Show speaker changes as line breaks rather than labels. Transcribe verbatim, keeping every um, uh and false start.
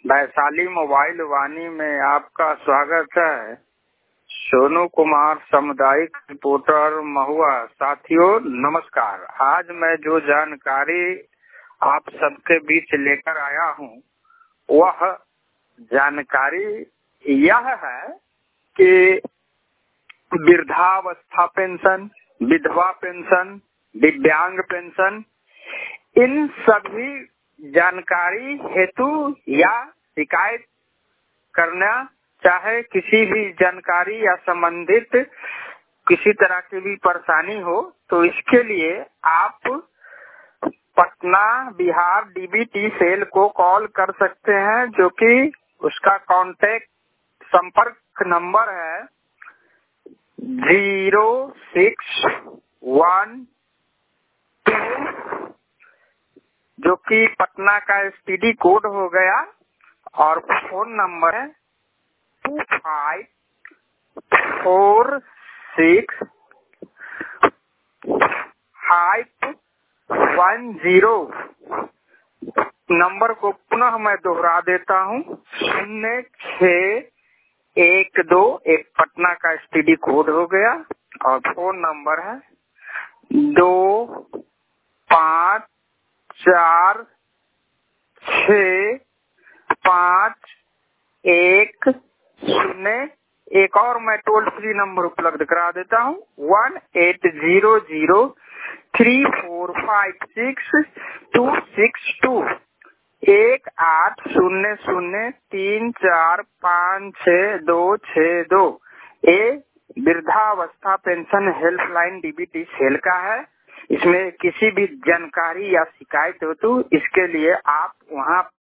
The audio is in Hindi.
वैशाली मोबाइल वाणी में आपका स्वागत है। सोनू कुमार, सामुदायिक रिपोर्टर, महुआ। साथियों नमस्कार। आज मैं जो जानकारी आप सबके बीच लेकर आया हूँ वह जानकारी यह है कि वृद्धावस्था पेंशन, विधवा पेंशन, दिव्यांग पेंशन, इन सभी जानकारी हेतु या शिकायत करना चाहे किसी भी जानकारी या संबंधित किसी तरह की भी परेशानी हो तो इसके लिए आप पटना बिहार डीबीटी सेल को कॉल कर सकते हैं, जो कि उसका कांटेक्ट संपर्क नंबर है जीरो सिक्स वन टू, जो कि पटना का एसटीडी कोड हो गया, और फोन नंबर है two five four six five one zero. नंबर को पुनः मैं दोहरा देता हूँ, शून्य छः एक दो, एक पटना का एसटीडी कोड हो गया, और फोन नंबर है दो पाँच चार छः पाँच एक शून्य। एक और मैं टोल फ्री नंबर उपलब्ध करा देता हूँ, one eight zero zero three four five six two six two, एक आठ शून्य शून्य तीन चार पाँच छः दो छः दो। ये वृद्धावस्था पेंशन हेल्पलाइन डीबीटी सेल का है। इसमें किसी भी जानकारी या शिकायत हो तो इसके लिए आप वहाँ